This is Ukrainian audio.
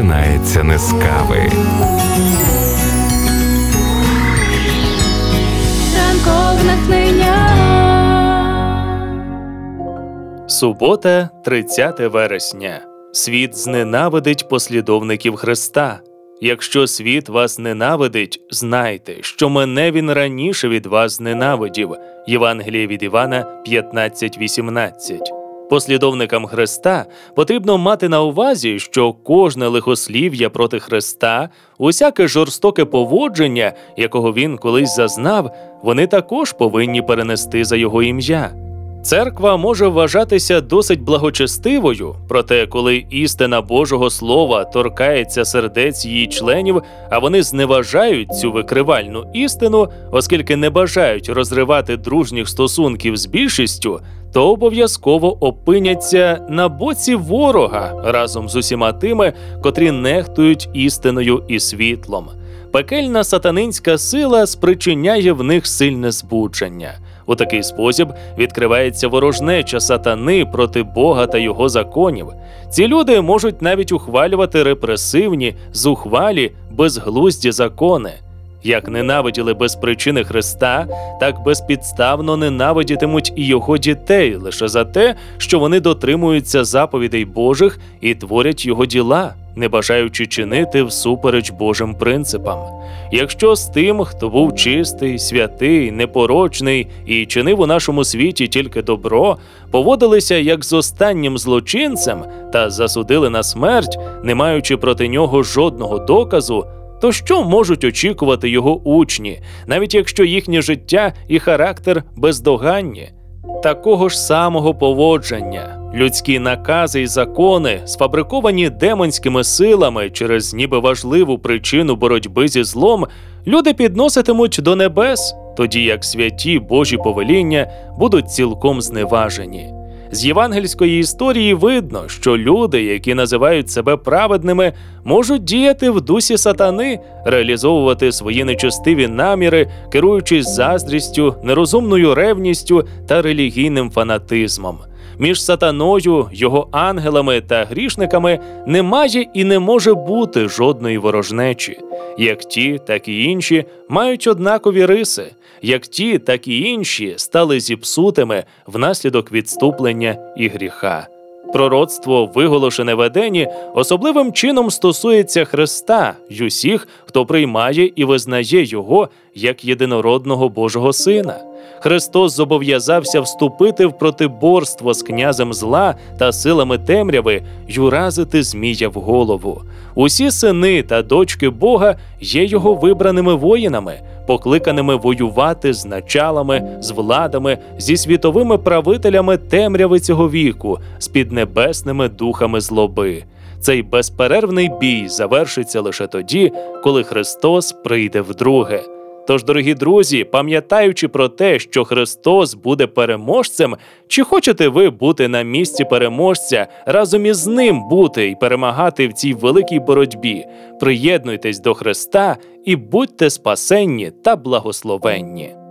починається не з кави. Ранкове натхнення. Субота, 30 вересня. Світ зненавидить послідовників Христа. Якщо світ вас ненавидить, знайте, що мене він раніше від вас зненавидів. Євангеліє від Івана 15:18. Послідовникам Христа потрібно мати на увазі, що кожне лихослів'я проти Христа, усяке жорстоке поводження, якого він колись зазнав, вони також повинні перенести за його ім'я. Церква може вважатися досить благочестивою, проте коли істина Божого Слова торкається сердець її членів, а вони зневажають цю викривальну істину, оскільки не бажають розривати дружніх стосунків з більшістю, то обов'язково опиняться на боці ворога разом з усіма тими, котрі нехтують істиною і світлом. Пекельна сатанинська сила спричиняє в них сильне збудження. У такий спосіб відкривається ворожнеча сатани проти Бога та його законів. Ці люди можуть навіть ухвалювати репресивні, зухвалі, безглузді закони. Як ненавиділи без причини Христа, так безпідставно ненавидітимуть і його дітей лише за те, що вони дотримуються заповідей Божих і творять його діла, не бажаючи чинити всупереч Божим принципам. Якщо з тим, хто був чистий, святий, непорочний і чинив у нашому світі тільки добро, поводилися як з останнім злочинцем та засудили на смерть, не маючи проти нього жодного доказу, то що можуть очікувати його учні, навіть якщо їхнє життя і характер бездоганні? Такого ж самого поводження, людські накази й закони, сфабриковані демонськими силами через ніби важливу причину боротьби зі злом, люди підноситимуть до небес, тоді як святі Божі повеління будуть цілком зневажені. З євангельської історії видно, що люди, які називають себе праведними, можуть діяти в дусі сатани, реалізовувати свої нечестиві наміри, керуючись заздрістю, нерозумною ревністю та релігійним фанатизмом. Між сатаною, його ангелами та грішниками немає і не може бути жодної ворожнечі. Як ті, так і інші мають однакові риси. Як ті, так і інші стали зіпсутими внаслідок відступлення і гріха. Пророцтво, виголошене в Едені, особливим чином стосується Христа й усіх, хто приймає і визнає Його як єдинородного Божого Сина. Христос зобов'язався вступити в протиборство з князем зла та силами темряви й уразити змія в голову. Усі сини та дочки Бога є Його вибраними воїнами, покликаними воювати з началами, з владами, зі світовими правителями темряви цього віку, з піднебесними духами злоби. Цей безперервний бій завершиться лише тоді, коли Христос прийде вдруге. Тож, дорогі друзі, пам'ятаючи про те, що Христос буде переможцем, чи хочете ви бути на місці переможця, разом із Ним бути і перемагати в цій великій боротьбі? Приєднуйтесь до Христа і будьте спасенні та благословенні.